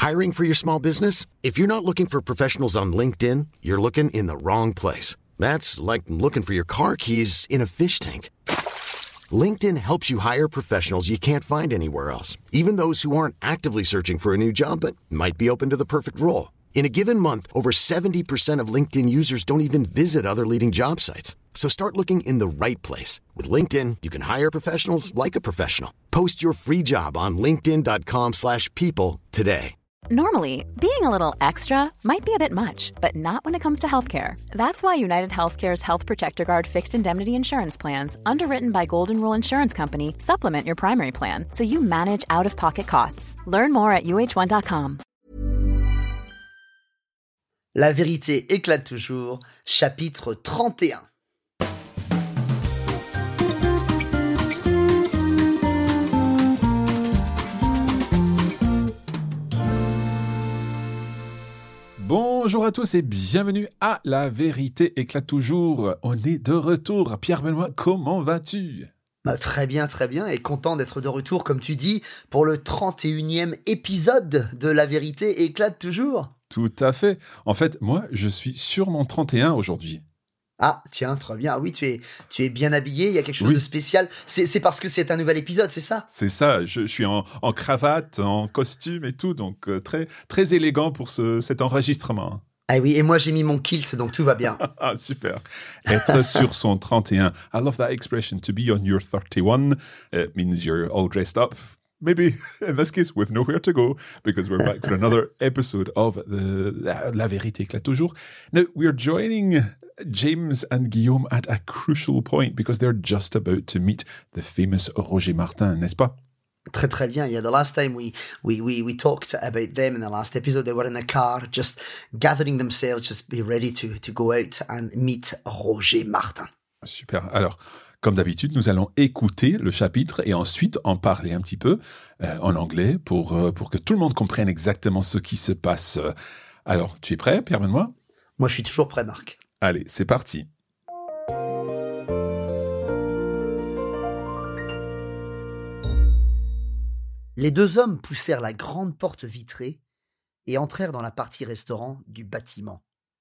Hiring for your small business? If you're not looking for professionals on LinkedIn, you're looking in the wrong place. That's like looking for your car keys in a fish tank. LinkedIn helps you hire professionals you can't find anywhere else, even those who aren't actively searching for a new job but might be open to the perfect role. In a given month, over 70% of LinkedIn users don't even visit other leading job sites. So start looking in the right place. With LinkedIn, you can hire professionals like a professional. Post your free job on linkedin.com/people today. Normally, being a little extra might be a bit much, but not when it comes to healthcare. That's why United Healthcare's Health Protector Guard fixed indemnity insurance plans, underwritten by Golden Rule Insurance Company, supplement your primary plan so you manage out-of-pocket costs. Learn more at uh1.com. La vérité éclate toujours, chapitre 31. Bonjour à tous et bienvenue à La Vérité éclate toujours. On est de retour. Pierre Benoît, comment vas-tu ? Très bien, et content d'être de retour, comme tu dis, pour le 31e épisode de La Vérité éclate toujours. Tout à fait. En fait, moi, je suis sur mon 31 aujourd'hui. Ah, tiens, très bien. Ah oui, tu es bien habillé, il y a quelque chose de spécial. C'est parce que c'est un nouvel épisode, c'est ça ? C'est ça, je suis en cravate, en costume et tout, donc très, très élégant pour cet enregistrement. Ah oui, et moi j'ai mis mon kilt, donc tout va bien. Ah, super. Être sur son 31. I love that expression, to be on your 31. It means you're all dressed up. Maybe, in this case, with nowhere to go, because we're back for another episode of La Vérité éclate toujours. Now, we're joining James and Guillaume at a crucial point, because they're just about to meet the famous Roger Martin, n'est-ce pas? Très, très bien. Yeah, the last time we talked about them in the last episode, they were in a car, just gathering themselves, just be ready to go out and meet Roger Martin. Super. Alors, comme d'habitude, nous allons écouter le chapitre et ensuite en parler un petit peu en anglais pour que tout le monde comprenne exactement ce qui se passe. Alors, tu es prêt, Pierre Benoît ? Moi, je suis toujours prêt, Marc. Allez, c'est parti. Les deux hommes poussèrent la grande porte vitrée et entrèrent dans la partie restaurant du bâtiment.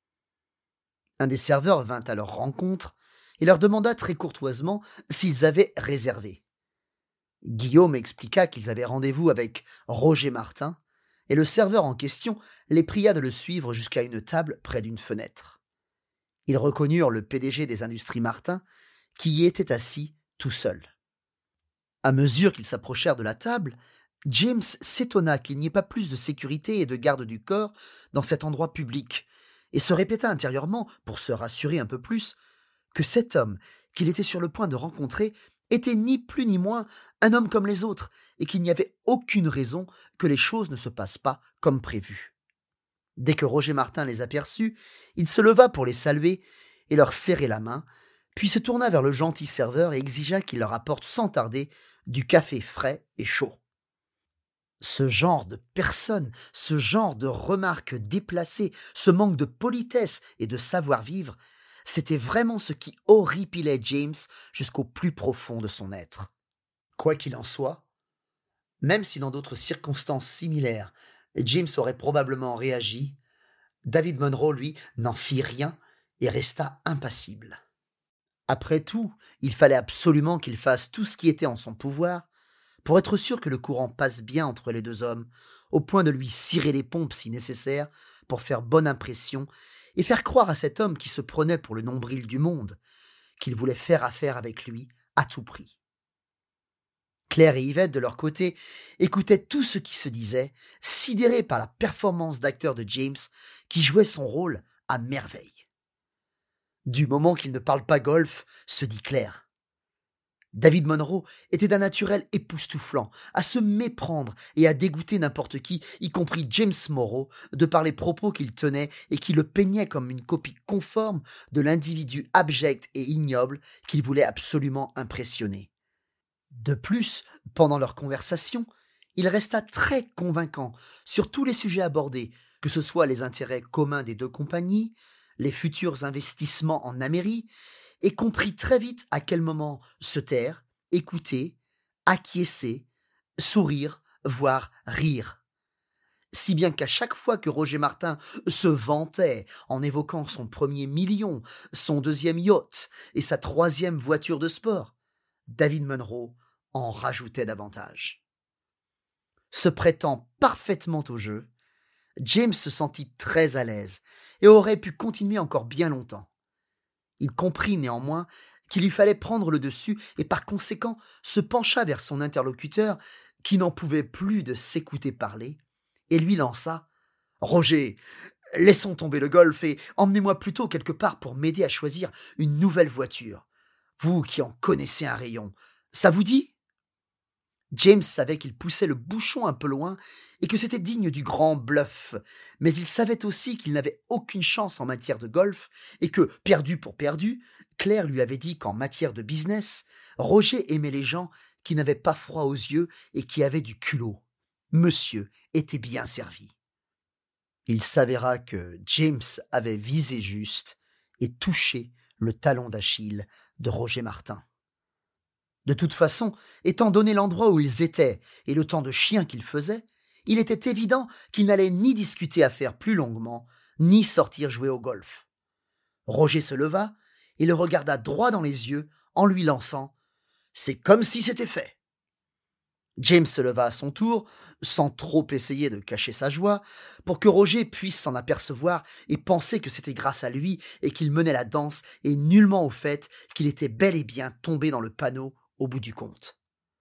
Un des serveurs vint à leur rencontre et leur demanda très courtoisement s'ils avaient réservé. Guillaume expliqua qu'ils avaient rendez-vous avec Roger Martin et le serveur en question les pria de le suivre jusqu'à une table près d'une fenêtre. Ils reconnurent le PDG des Industries Martin qui y était assis tout seul. À mesure qu'ils s'approchèrent de la table, James s'étonna qu'il n'y ait pas plus de sécurité et de garde du corps dans cet endroit public et se répéta intérieurement, pour se rassurer un peu plus, que cet homme qu'il était sur le point de rencontrer était ni plus ni moins un homme comme les autres et qu'il n'y avait aucune raison que les choses ne se passent pas comme prévu. Dès que Roger Martin les aperçut, il se leva pour les saluer et leur serrer la main, puis se tourna vers le gentil serveur et exigea qu'il leur apporte sans tarder du café frais et chaud. Ce genre de personnes, ce genre de remarques déplacées, ce manque de politesse et de savoir-vivre, c'était vraiment ce qui horripilait James jusqu'au plus profond de son être. Quoi qu'il en soit, même si dans d'autres circonstances similaires, James aurait probablement réagi, David Monroe, lui, n'en fit rien et resta impassible. Après tout, il fallait absolument qu'il fasse tout ce qui était en son pouvoir pour être sûr que le courant passe bien entre les deux hommes, au point de lui cirer les pompes si nécessaire pour faire bonne impression et faire croire à cet homme qui se prenait pour le nombril du monde qu'il voulait faire affaire avec lui à tout prix. Claire et Yvette, de leur côté, écoutaient tout ce qui se disait, sidérés par la performance d'acteur de James qui jouait son rôle à merveille. Du moment qu'il ne parle pas golf, se dit Claire. David Monroe était d'un naturel époustouflant, à se méprendre et à dégoûter n'importe qui, y compris James Morrow, de par les propos qu'il tenait et qui le peignaient comme une copie conforme de l'individu abject et ignoble qu'il voulait absolument impressionner. De plus, pendant leur conversation, il resta très convaincant sur tous les sujets abordés, que ce soit les intérêts communs des deux compagnies, les futurs investissements en Amérique, et comprit très vite à quel moment se taire, écouter, acquiescer, sourire, voire rire. si bien qu'à chaque fois que Roger Martin se vantait en évoquant son premier million, son deuxième yacht et sa troisième voiture de sport, David Munro en rajoutait davantage. Se prêtant parfaitement au jeu, James se sentit très à l'aise et aurait pu continuer encore bien longtemps. Il comprit néanmoins qu'il lui fallait prendre le dessus et par conséquent se pencha vers son interlocuteur qui n'en pouvait plus de s'écouter parler et lui lança « Roger, laissons tomber le golf et emmenez-moi plutôt quelque part pour m'aider à choisir une nouvelle voiture. Vous qui en connaissez un rayon, ça vous dit ?» James savait qu'il poussait le bouchon un peu loin et que c'était digne du grand bluff, mais il savait aussi qu'il n'avait aucune chance en matière de golf et que, perdu pour perdu, Claire lui avait dit qu'en matière de business, Roger aimait les gens qui n'avaient pas froid aux yeux et qui avaient du culot. Monsieur était bien servi. Il s'avéra que James avait visé juste et touché le talon d'Achille de Roger Martin. De toute façon, étant donné l'endroit où ils étaient et le temps de chien qu'ils faisaient, il était évident qu'ils n'allaient ni discuter affaires plus longuement, ni sortir jouer au golf. Roger se leva et le regarda droit dans les yeux en lui lançant « C'est comme si c'était fait !» James se leva à son tour, sans trop essayer de cacher sa joie, pour que Roger puisse s'en apercevoir et penser que c'était grâce à lui et qu'il menait la danse et nullement au fait qu'il était bel et bien tombé dans le panneau au bout du compte.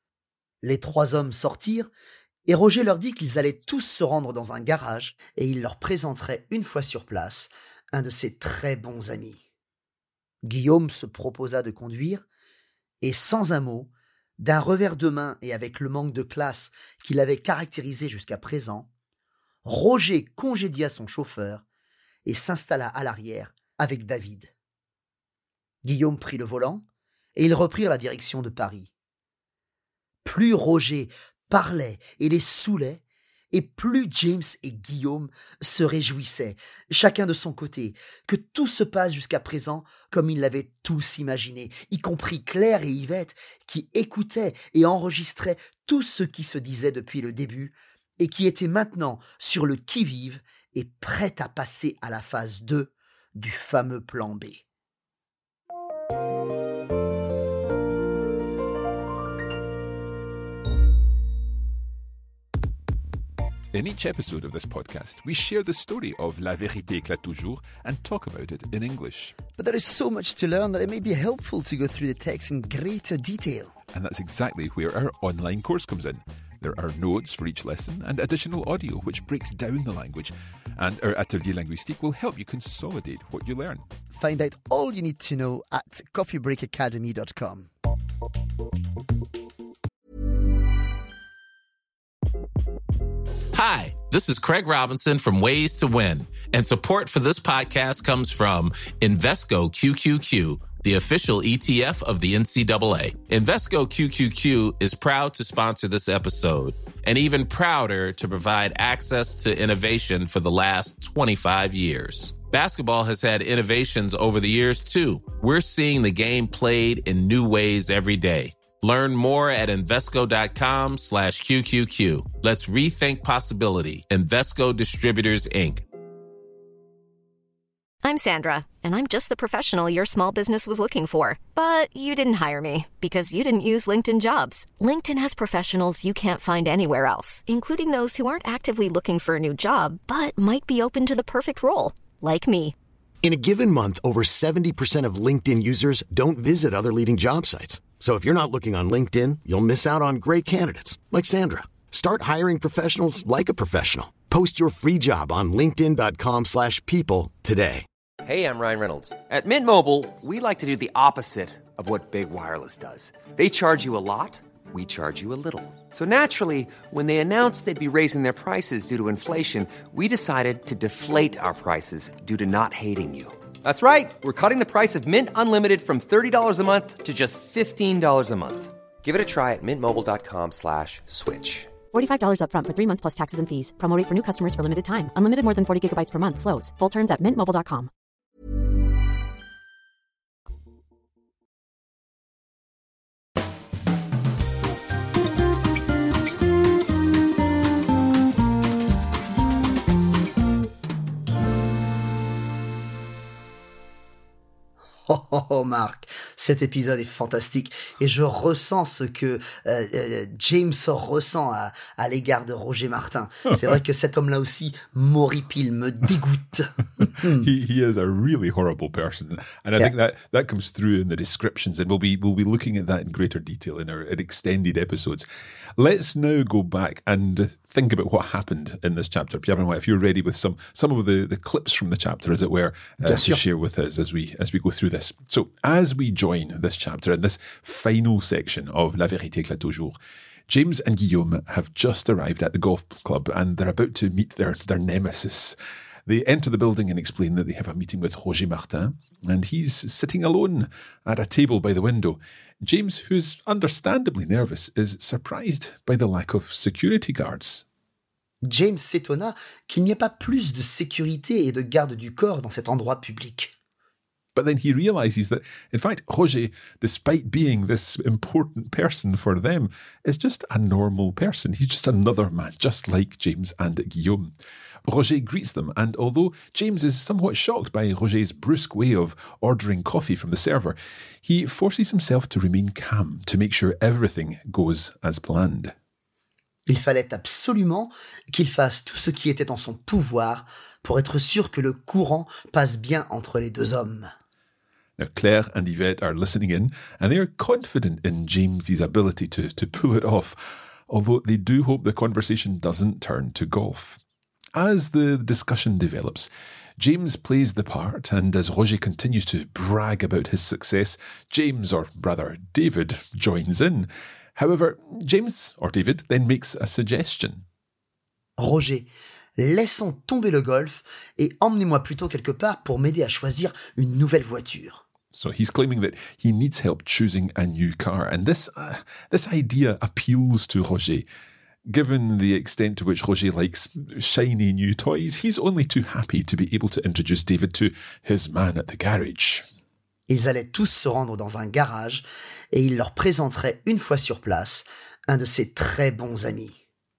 Les trois hommes sortirent et Roger leur dit qu'ils allaient tous se rendre dans un garage et il leur présenterait une fois sur place un de ses très bons amis. Guillaume se proposa de conduire et sans un mot, d'un revers de main et avec le manque de classe qu'il avait caractérisé jusqu'à présent, Roger congédia son chauffeur et s'installa à l'arrière avec David. Guillaume prit le volant et ils reprirent la direction de Paris. Plus Roger parlait et les saoulait, et plus James et Guillaume se réjouissaient, chacun de son côté, que tout se passe jusqu'à présent comme ils l'avaient tous imaginé, y compris Claire et Yvette, qui écoutaient et enregistraient tout ce qui se disait depuis le début, et qui étaient maintenant sur le qui-vive et prêts à passer à la phase 2 du fameux plan B. In each episode of this podcast, we share the story of La Vérité éclate toujours and talk about it in English. But there is so much to learn that it may be helpful to go through the text in greater detail. And that's exactly where our online course comes in. There are notes for each lesson and additional audio which breaks down the language. And our Atelier Linguistique will help you consolidate what you learn. Find out all you need to know at coffeebreakacademy.com. Hi, this is Craig Robinson from Ways to Win, and support for this podcast comes from Invesco QQQ, the official ETF of the NCAA. Invesco QQQ is proud to sponsor this episode, and even prouder to provide access to innovation for the last 25 years. Basketball has had innovations over the years, too. We're seeing the game played in new ways every day. Learn more at Invesco.com/QQQ. Let's rethink possibility. Invesco Distributors, Inc. I'm Sandra, and I'm just the professional your small business was looking for. But you didn't hire me because you didn't use LinkedIn Jobs. LinkedIn has professionals you can't find anywhere else, including those who aren't actively looking for a new job, but might be open to the perfect role, like me. In a given month, over 70% of LinkedIn users don't visit other leading job sites. So if you're not looking on LinkedIn, you'll miss out on great candidates like Sandra. Start hiring professionals like a professional. Post your free job on linkedin.com/people today. Hey, I'm Ryan Reynolds. At Mint Mobile, we like to do the opposite of what Big Wireless does. They charge you a lot, we charge you a little. So naturally, when they announced they'd be raising their prices due to inflation, we decided to deflate our prices due to not hating you. That's right. We're cutting the price of Mint Unlimited from $30 a month to just $15 a month. Give it a try at mintmobile.com/switch. $45 up front for 3 months plus taxes and fees. Promo rate for new customers for limited time. Unlimited more than 40 gigabytes per month. Slows full terms at mintmobile.com. Oh, Marc, cet épisode est fantastique et je ressens ce que James ressent à l'égard de Roger Martin. C'est vrai que cet homme-là aussi m'horripile, me dégoûte. He is a really horrible person, and I think that comes through in the descriptions, and we'll be looking at that in greater detail in our extended episodes. Let's now go back and think about what happened in this chapter. Pierre-Benoit, if you're ready with some of the clips from the chapter, as it were, to share with us as we go through this. So, as we join this chapter in this final section of La Vérité éclate au jour, James and Guillaume have just arrived at the golf club and they're about to meet their nemesis. They enter the building and explain that they have a meeting with Roger Martin, and he's sitting alone at a table by the window. James, who's understandably nervous, is surprised by the lack of security guards. James s'étonna qu'il n'y ait pas plus de sécurité et de garde du corps dans cet endroit public. But then he realises that, in fact, Roger, despite being this important person for them, is just a normal person. He's just another man, just like James and Guillaume. Roger greets them, and although James is somewhat shocked by Roger's brusque way of ordering coffee from the server, he forces himself to remain calm to make sure everything goes as planned. Il fallait absolument qu'il fasse tout ce qui était en son pouvoir pour être sûr que le courant passe bien entre les deux hommes. Now, Claire and Yvette are listening in, and they are confident in James's ability to pull it off, although they do hope the conversation doesn't turn to golf. As the discussion develops, James plays the part, and as Roger continues to brag about his success, James, or rather David, joins in. However, James, or David, then makes a suggestion. Roger, laissons tomber le golf et emmenez-moi plutôt quelque part pour m'aider à choisir une nouvelle voiture. So he's claiming that he needs help choosing a new car, and this idea appeals to Roger. Given the extent to which Roger likes shiny new toys, he's only too happy to be able to introduce David to his man at the garage. Ils allaient tous se rendre dans un garage et il leur présenterait une fois sur place un de ses très bons amis.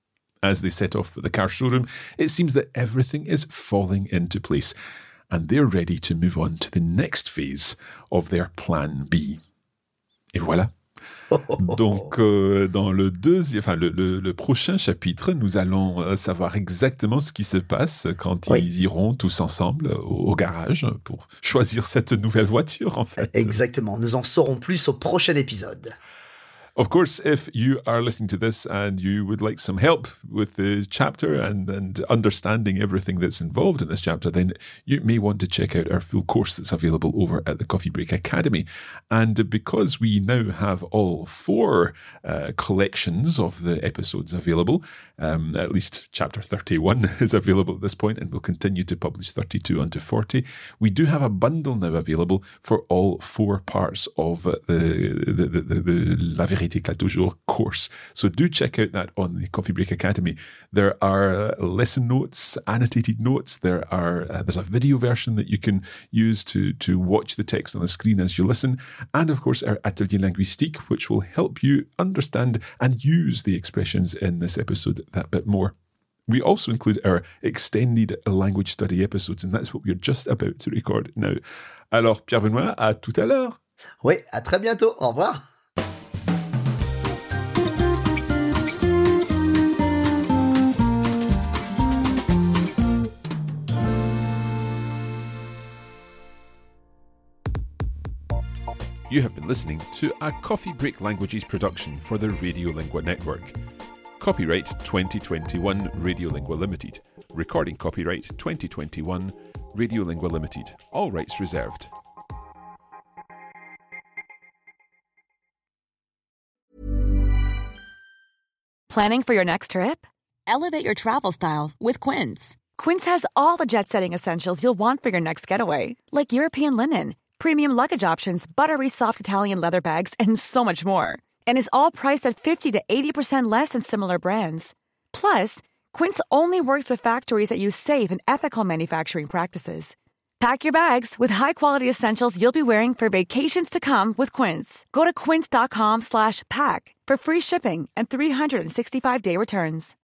As they set off for the car showroom, it seems that everything is falling into place, and they're ready to move on to the next phase of their plan B. Et voilà. Donc, dans le prochain chapitre, nous allons savoir exactement ce qui se passe quand ils iront tous ensemble au garage pour choisir cette nouvelle voiture, en fait. Exactement. Nous en saurons plus au prochain épisode. Of course, if you are listening to this and you would like some help with the chapter and understanding everything that's involved in this chapter, then you may want to check out our full course that's available over at the Coffee Break Academy. And because we now have all 4 collections of the episodes available, at least chapter 31 is available at this point, and we'll continue to publish 32 onto 40, we do have a bundle now available for all 4 parts of the La Vérité éclate au jour course. So do check out that on the Coffee Break Academy. There are lesson notes, annotated notes. There's a video version that you can use to watch the text on the screen as you listen. And of course, our Atelier Linguistique, which will help you understand and use the expressions in this episode that bit more. We also include our extended language study episodes, and that's what we're just about to record now. Alors, Pierre-Benoit, à tout à l'heure. Oui, à très bientôt. Au revoir. You have been listening to a Coffee Break Languages production for the Radiolingua Network. Copyright 2021 Radiolingua Limited. Recording copyright 2021 Radiolingua Limited. All rights reserved. Planning for your next trip? Elevate your travel style with Quince. Quince has all the jet-setting essentials you'll want for your next getaway, like European linen, premium luggage options, buttery soft Italian leather bags, and so much more. And is all priced at 50 to 80% less than similar brands. Plus, Quince only works with factories that use safe and ethical manufacturing practices. Pack your bags with high-quality essentials you'll be wearing for vacations to come with Quince. Go to quince.com/pack for free shipping and 365-day returns.